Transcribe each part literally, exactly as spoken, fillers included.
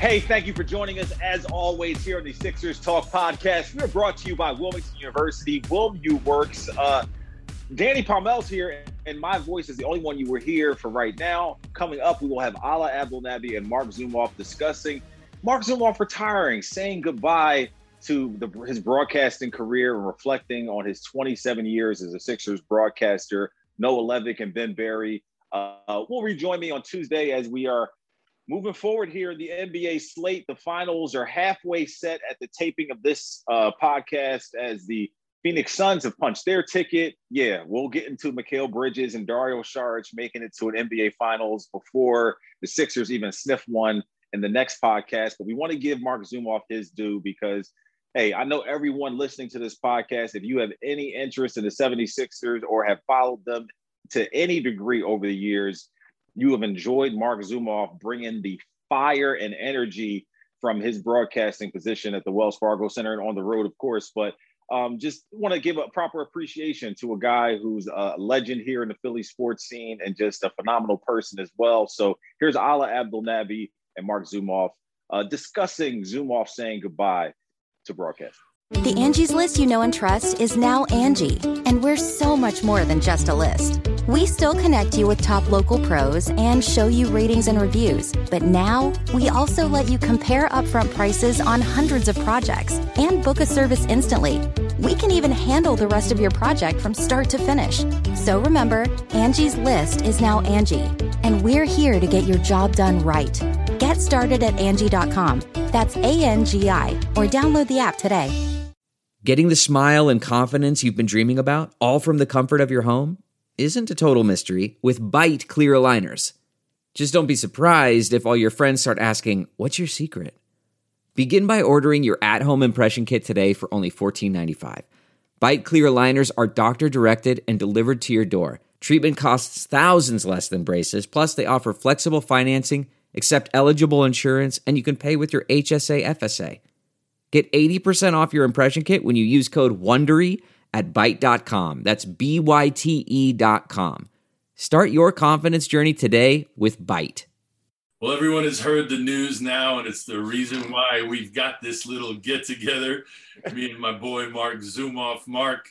Hey, thank you for joining us as always here on the Sixers Talk podcast. We are brought to you by Wilmington University, WilmU Works. Uh, Danny Parmel's here, and my voice is the only one you were here for right now. Coming up, we will have Ala Abdelnaby and Marc Zumoff discussing Marc Zumoff retiring, saying goodbye to the, his broadcasting career and reflecting on his twenty-seven years as a Sixers broadcaster. Noah Levick and Ben Berry uh, will rejoin me on Tuesday as we are moving forward here in the N B A slate. The finals are halfway set at the taping of this uh, podcast as the Phoenix Suns have punched their ticket. Yeah, we'll get into Mikal Bridges and Dario Saric making it to an N B A finals before the Sixers even sniff one in the next podcast. But we want to give Marc Zumoff his due because, hey, I know everyone listening to this podcast, if you have any interest in the seventy-sixers or have followed them to any degree over the years, you have enjoyed Marc Zumoff bringing the fire and energy from his broadcasting position at the Wells Fargo Center and on the road, of course. But um, just want to give a proper appreciation to a guy who's a legend here in the Philly sports scene and just a phenomenal person as well. So here's Ala Abdelnaby and Marc Zumoff uh, discussing Zumoff saying goodbye to broadcast. The Angie's List you know and trust is now Angie, and we're so much more than just a list. We still connect you with top local pros and show you ratings and reviews, but now we also let you compare upfront prices on hundreds of projects and book a service instantly. We can even handle the rest of your project from start to finish. So remember, Angie's List is now Angie, and we're here to get your job done right. Get started at Angie dot com. That's A N G I, or download the app today. Getting the smile and confidence you've been dreaming about, all from the comfort of your home, isn't a total mystery with Byte clear aligners. Just don't be surprised if all your friends start asking, "What's your secret?" Begin by ordering your at-home impression kit today for only fourteen ninety-five. Byte clear aligners are doctor-directed and delivered to your door. Treatment costs thousands less than braces, plus they offer flexible financing, accept eligible insurance, and you can pay with your H S A F S A. Get eighty percent off your impression kit when you use code WONDERY at byte dot com. That's B Y T E dot com. Start your confidence journey today with Byte. Well, everyone has heard the news now, and it's the reason why we've got this little get-together, me and my boy Marc Zumoff. Marc,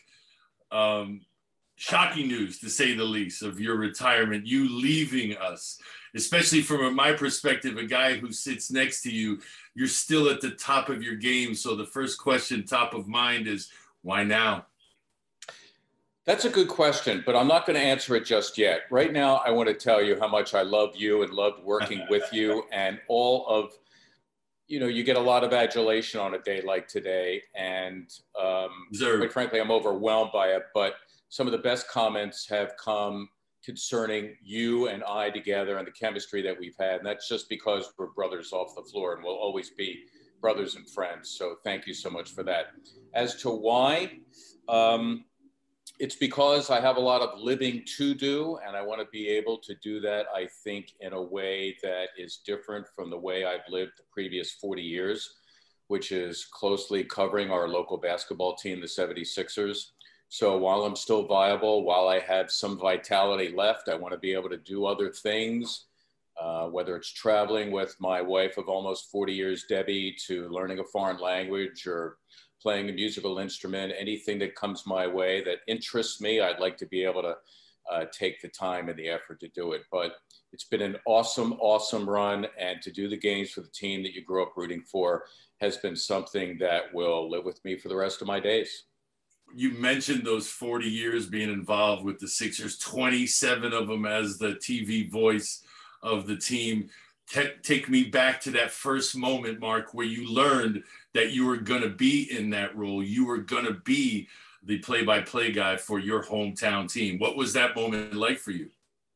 um, shocking news, to say the least, of your retirement, you leaving us, especially from my perspective, a guy who sits next to you. You're still at the top of your game. So the first question top of mind is, why now? That's a good question, but I'm not going to answer it just yet. Right now, I want to tell you how much I love you and loved working with you, and all of, you know, you get a lot of adulation on a day like today. And um, quite frankly, I'm overwhelmed by it. But some of the best comments have come concerning you and I together and the chemistry that we've had. And that's just because we're brothers off the floor and we'll always be brothers and friends. So thank you so much for that. As to why, um, it's because I have a lot of living to do, and I want to be able to do that, I think, in a way that is different from the way I've lived the previous forty years, which is closely covering our local basketball team, the seventy-sixers. So while I'm still viable, while I have some vitality left, I want to be able to do other things, uh, whether it's traveling with my wife of almost forty years, Debbie, to learning a foreign language or playing a musical instrument, anything that comes my way that interests me, I'd like to be able to uh, take the time and the effort to do it. But it's been an awesome, awesome run. And to do the games for the team that you grew up rooting for has been something that will live with me for the rest of my days. You mentioned those forty years being involved with the Sixers, twenty-seven of them as the T V voice of the team. T- take me back to that first moment, Marc, where you learned that you were going to be in that role. You were going to be the play-by-play guy for your hometown team. What was that moment like for you?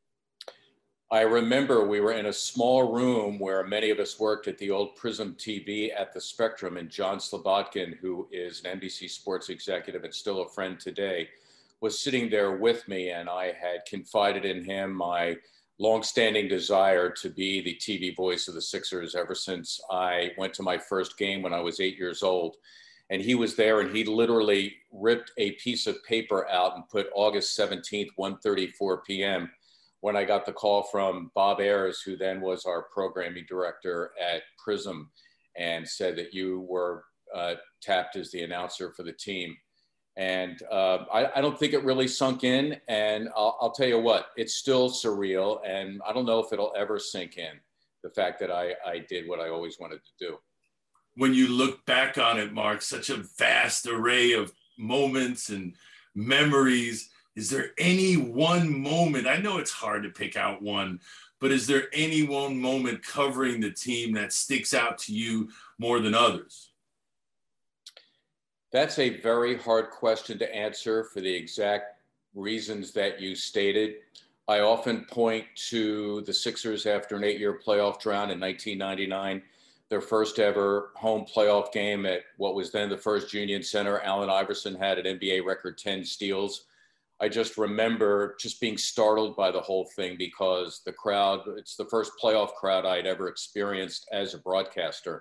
I remember we were in a small room where many of us worked at the old Prism T V at the Spectrum, and John Slobodkin, who is an N B C Sports executive and still a friend today, was sitting there with me, and I had confided in him my longstanding desire to be the T V voice of the Sixers ever since I went to my first game when I was eight years old. And he was there, and he literally ripped a piece of paper out and put August seventeenth, one thirty-four p.m. when I got the call from Bob Ayers, who then was our programming director at Prism, and said that you were uh, tapped as the announcer for the team. And uh, I, I don't think it really sunk in. And I'll, I'll tell you what, it's still surreal. And I don't know if it'll ever sink in, the fact that I, I did what I always wanted to do. When you look back on it, Mark, such a vast array of moments and memories, is there any one moment, I know it's hard to pick out one, but is there any one moment covering the team that sticks out to you more than others? That's a very hard question to answer for the exact reasons that you stated. I often point to the Sixers after an eight-year playoff drought in nineteen ninety-nine, their first ever home playoff game at what was then the First Union Center. Allen Iverson had an N B A record ten steals. I just remember just being startled by the whole thing because the crowd, it's the first playoff crowd I'd ever experienced as a broadcaster.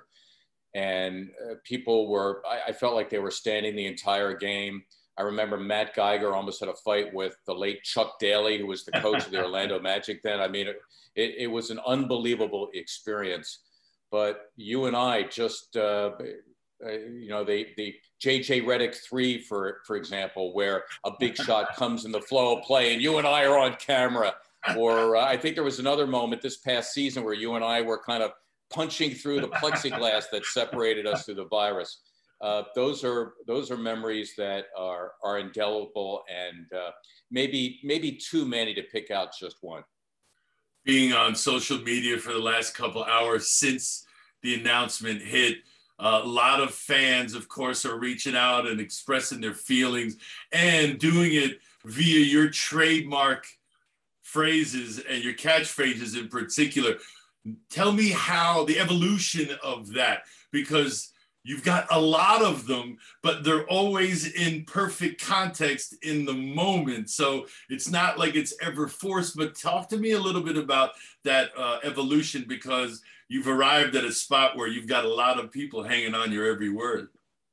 And uh, people were, I, I felt like they were standing the entire game. I remember Matt Geiger almost had a fight with the late Chuck Daly, who was the coach of the Orlando Magic then. I mean, it, it, it was an unbelievable experience. But you and I just, uh, uh, you know, the, the J J Redick three, for, for example, where a big shot comes in the flow of play and you and I are on camera. Or uh, I think there was another moment this past season where you and I were kind of punching through the plexiglass that separated us through the virus. Uh, those are those are memories that are are indelible, and uh, maybe maybe too many to pick out just one. Being on social media for the last couple hours since the announcement hit, uh, a lot of fans, of course, are reaching out and expressing their feelings and doing it via your trademark phrases and your catchphrases in particular. Tell me how the evolution of that, because you've got a lot of them, but they're always in perfect context in the moment. So it's not like it's ever forced, but talk to me a little bit about that uh, evolution, because you've arrived at a spot where you've got a lot of people hanging on your every word.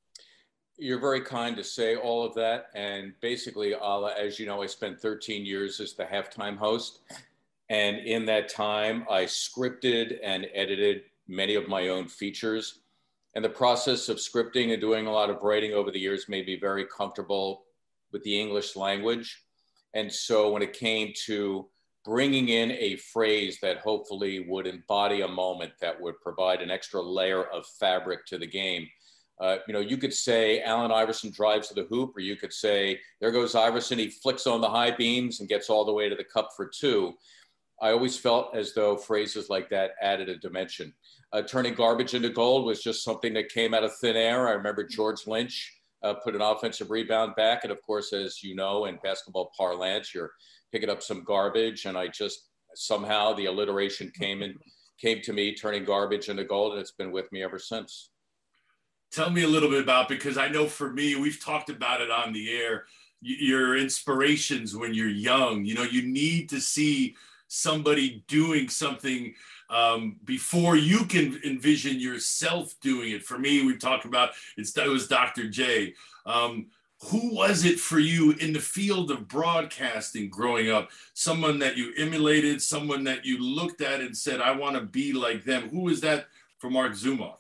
You're very kind to say all of that. And basically, Ala, as you know, I spent thirteen years as the halftime host. And in that time, I scripted and edited many of my own features. And the process of scripting and doing a lot of writing over the years made me very comfortable with the English language. And so when it came to bringing in a phrase that hopefully would embody a moment that would provide an extra layer of fabric to the game, uh, you know, you could say Allen Iverson drives to the hoop, or you could say, there goes Iverson, he flicks on the high beams and gets all the way to the cup for two. I always felt as though phrases like that added a dimension. Uh, turning garbage into gold was just something that came out of thin air. I remember George Lynch uh, put an offensive rebound back. And of course, as you know, in basketball parlance, you're picking up some garbage. And I just, somehow the alliteration came in, came to me, turning garbage into gold. And it's been with me ever since. Tell me a little bit about, because I know for me, we've talked about it on the air, your inspirations when you're young. You know, you need to see somebody doing something um, before you can envision yourself doing it. For me, we talked about it's, it was Doctor J. Um, who was it for you in the field of broadcasting growing up? Someone that you emulated, someone that you looked at and said, I want to be like them. Who is that for Mark Zumoff?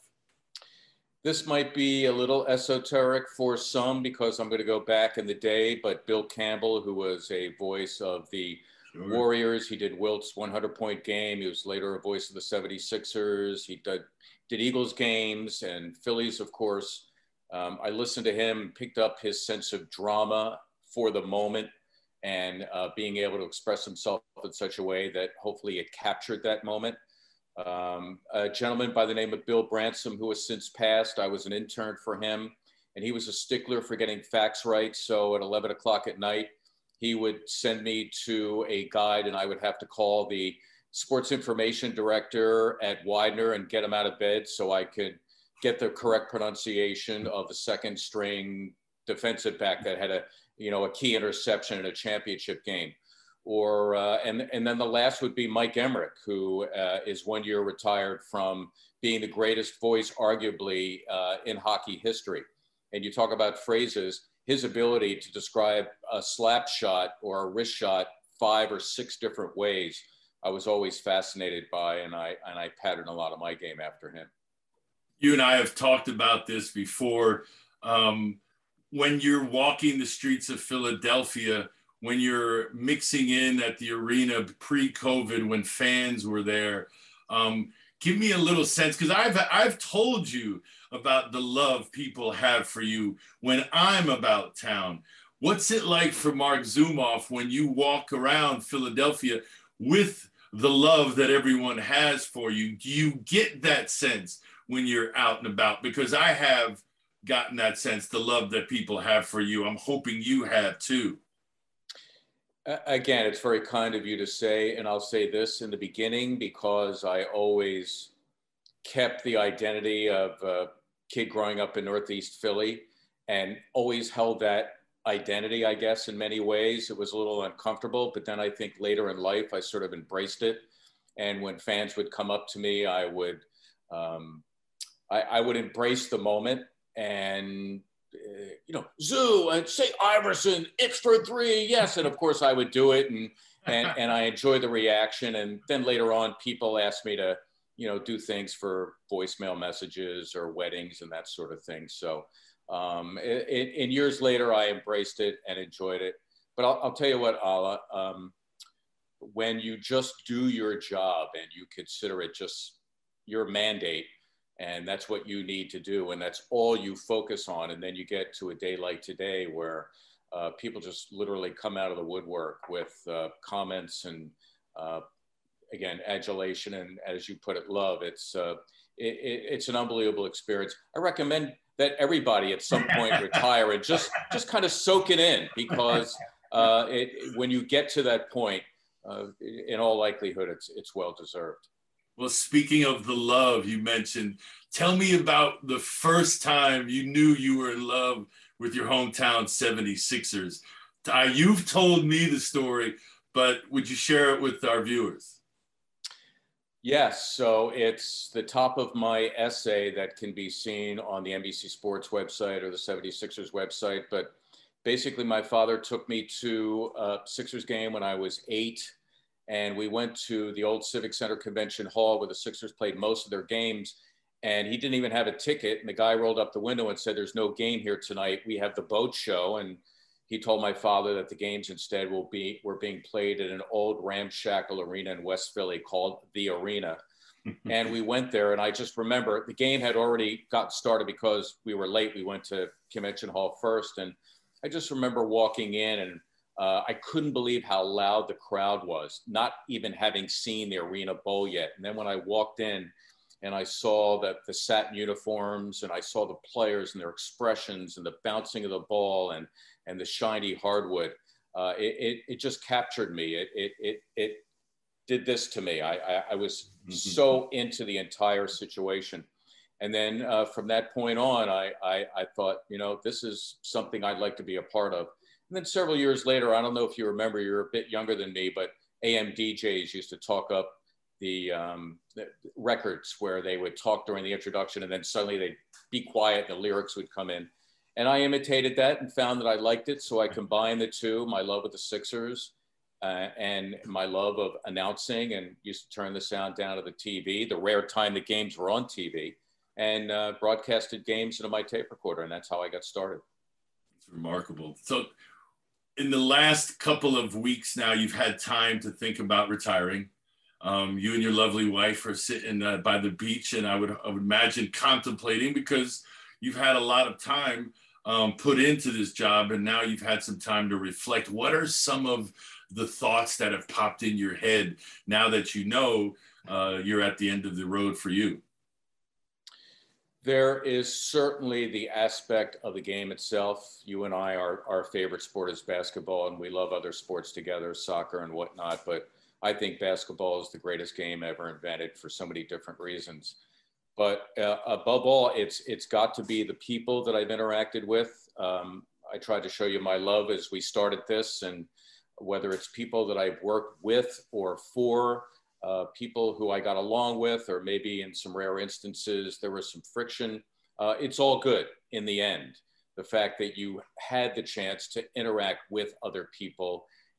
This might be a little esoteric for some because I'm going to go back in the day, but Bill Campbell, who was a voice of the Sure. Warriors. He did Wilt's hundred point game. He was later a voice of the seventy-sixers. He did, did Eagles games and Phillies, of course. Um, I listened to him, picked up his sense of drama for the moment and uh, being able to express himself in such a way that hopefully it captured that moment. Um, a gentleman by the name of Bill Bransom, who has since passed, I was an intern for him, and he was a stickler for getting facts right. So at eleven o'clock at night, he would send me to a guide and I would have to call the sports information director at Widener and get him out of bed so I could get the correct pronunciation of the second string defensive back that had a, you know, a key interception in a championship game. Or, uh, and, and then the last would be Mike Emmerich, who uh, is one year retired from being the greatest voice arguably uh, in hockey history. And you talk about phrases. His ability to describe a slap shot or a wrist shot five or six different ways I was always fascinated by, and I and I patterned a lot of my game after him. You and I have talked about this before. Um, when you're walking the streets of Philadelphia, when you're mixing in at the arena pre-COVID, when fans were there, um, give me a little sense, because I've I've told you about the love people have for you when I'm about town. What's it like for Marc Zumoff when you walk around Philadelphia with the love that everyone has for you? Do you get that sense when you're out and about? Because I have gotten that sense, the love that people have for you. I'm hoping you have too. Again, it's very kind of you to say, and I'll say this in the beginning, because I always kept the identity of a kid growing up in Northeast Philly and always held that identity, I guess, in many ways. It was a little uncomfortable, but then I think later in life, I sort of embraced it. And when fans would come up to me, I would, um, I, I would embrace the moment and, uh, you know, Zoo and say Iverson, it's for three, yes. And of course I would do it, and, and, and I enjoy the reaction. And then later on, people asked me to, you know, do things for voicemail messages or weddings and that sort of thing. So, Um, in, in years later, I embraced it and enjoyed it. But I'll, I'll tell you what, Ala, um, when you just do your job and you consider it just your mandate, and that's what you need to do, and that's all you focus on, and then you get to a day like today where uh, people just literally come out of the woodwork with uh, comments and, uh, again, adulation and, as you put it, love. It's, uh, it, it, it's an unbelievable experience. I recommend that everybody at some point retire and just just kind of soak it in, because uh, it, when you get to that point, uh, in all likelihood, it's it's well deserved. Well, speaking of the love you mentioned, tell me about the first time you knew you were in love with your hometown seventy-sixers. Uh, you've told me the story, but would you share it with our viewers? Yes, so it's the top of my essay that can be seen on the N B C Sports website or the seventy-sixers website. But basically, my father took me to a Sixers game when I was eight, and we went to the old Civic Center Convention Hall where the Sixers played most of their games, and he didn't even have a ticket. And the guy rolled up the window and said, "There's no game here tonight. We have the boat show." And he told my father that the games instead will be were being played at an old ramshackle arena in West Philly called The Arena. And we went there, and I just remember the game had already gotten started because we were late. We went to Convention Hall first, and I just remember walking in, and uh, I couldn't believe how loud the crowd was, not even having seen the Arena Bowl yet. And then when I walked in and I saw that the satin uniforms, and I saw the players and their expressions and the bouncing of the ball and and the shiny hardwood, uh, it, it, it just captured me. It, it, it, it did this to me. I, I, I was mm-hmm. so into the entire situation. And then uh, from that point on, I, I, I thought, you know, this is something I'd like to be a part of. And then several years later, I don't know if you remember, you're a bit younger than me, but A M D Js used to talk up the, um, the records where they would talk during the introduction, and then suddenly they'd be quiet and the lyrics would come in. And I imitated that and found that I liked it. So I combined the two, my love of the Sixers uh, and my love of announcing, and used to turn the sound down to the T V, the rare time the games were on T V, and uh, broadcasted games into my tape recorder. And that's how I got started. It's remarkable. So in the last couple of weeks now, you've had time to think about retiring. Um, you and your lovely wife are sitting uh, by the beach, and I would, I would imagine contemplating, because you've had a lot of time um, put into this job, and now you've had some time to reflect. What are some of the thoughts that have popped in your head now that you know uh, you're at the end of the road for you? There is certainly the aspect of the game itself. You and I, our, our favorite sport is basketball, and we love other sports together, soccer and whatnot. But I think basketball is the greatest game ever invented for so many different reasons. But uh, above all, it's it's got to be the people that I've interacted with. Um, I tried to show you my love as we started this, and whether it's people that I've worked with or for, uh, people who I got along with, or maybe in some rare instances, there was some friction. Uh, it's all good in the end. The fact that you had the chance to interact with other people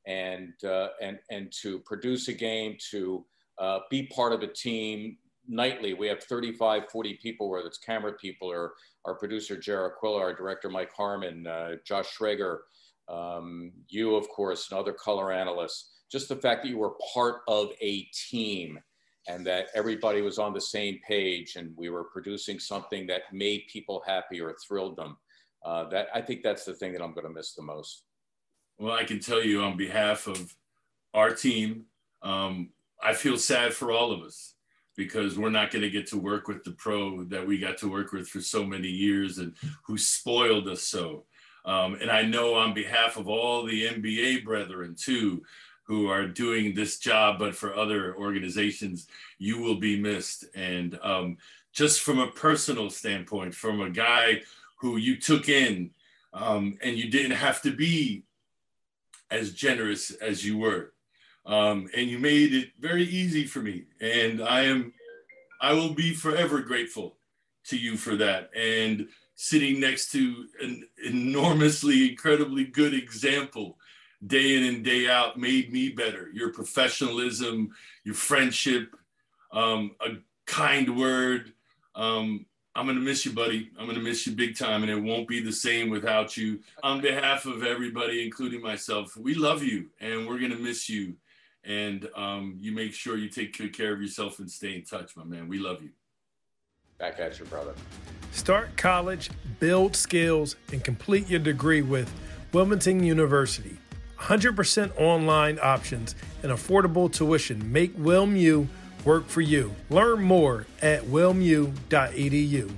and uh, and and to produce a game, to uh, be part of a team nightly. We have thirty-five, forty people, whether it's camera people or our producer, Jared Quilla, our director, Mike Harmon, uh, Josh Schrager, um, you, of course, and other color analysts. Just the fact that you were part of a team and that everybody was on the same page and we were producing something that made people happy or thrilled them. Uh, that I think that's the thing that I'm going to miss the most. Well, I can tell you on behalf of our team, um, I feel sad for all of us because we're not going to get to work with the pro that we got to work with for so many years and who spoiled us so. Um, and I know on behalf of all the N B A brethren too, who are doing this job, but for other organizations, you will be missed. And um, just from a personal standpoint, from a guy who you took in um, and you didn't have to be as generous as you were. Um, and you made it very easy for me. And I am, I will be forever grateful to you for that. And sitting next to an enormously, incredibly good example day in and day out made me better. Your professionalism, your friendship, um, a kind word. Um, I'm going to miss you, buddy. I'm going to miss you big time, and it won't be the same without you. On behalf of everybody, including myself, we love you, and we're going to miss you. And um, you make sure you take good care of yourself and stay in touch, my man. We love you. Back at you, brother. Start college, build skills, and complete your degree with Wilmington University. one hundred percent online options and affordable tuition make WilmU work for you. Learn more at wilmu dot e d u.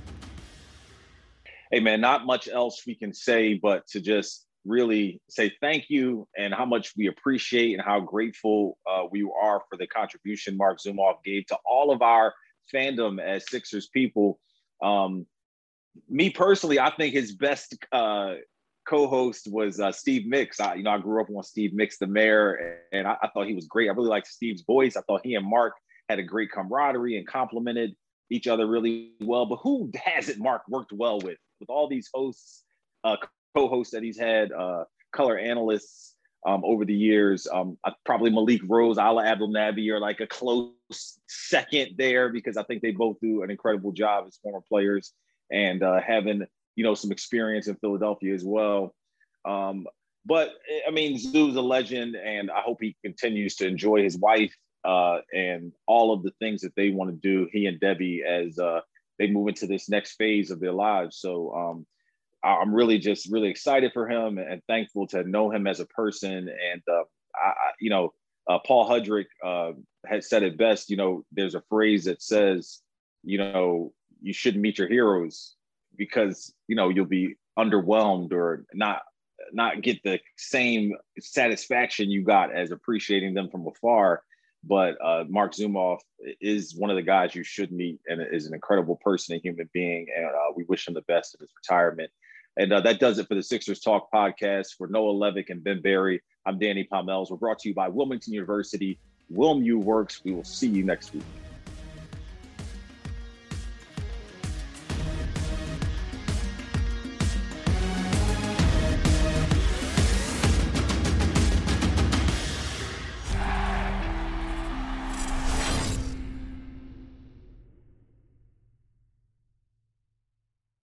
Hey, man, not much else we can say but to just really say thank you and how much we appreciate and how grateful uh, we are for the contribution Marc Zumoff gave to all of our fandom as Sixers people. Um, me personally, I think his best uh, co-host was uh, Steve Mix. I, you know, I grew up on Steve Mix, the mayor, and I, I thought he was great. I really liked Steve's voice. I thought he and Marc had a great camaraderie and complimented each other really well. But who hasn't Marc worked well with? With all these hosts, uh, co-hosts that he's had, uh, color analysts um, over the years, um, uh, probably Malik Rose, Ala Abdelnaby are like a close second there because I think they both do an incredible job as former players and uh, having, you know, some experience in Philadelphia as well. Um, but I mean, Zoo's a legend, and I hope he continues to enjoy his wife uh, and all of the things that they want to do, he and Debbie, as uh, they move into this next phase of their lives. So um, I'm really just really excited for him and thankful to know him as a person. And, uh, I, you know, uh, Paul Hudrick uh, has said it best. You know, there's a phrase that says, you know, you shouldn't meet your heroes because, you know, you'll be underwhelmed or not not get the same satisfaction you got as appreciating them from afar. But uh, Marc Zumoff is one of the guys you should meet and is an incredible person, a human being. And uh, we wish him the best in his retirement. And uh, that does it for the Sixers Talk podcast. For Noah Levick and Ben Berry, I'm Danny Pommells. We're brought to you by Wilmington University. WilmU Works. We will see you next week.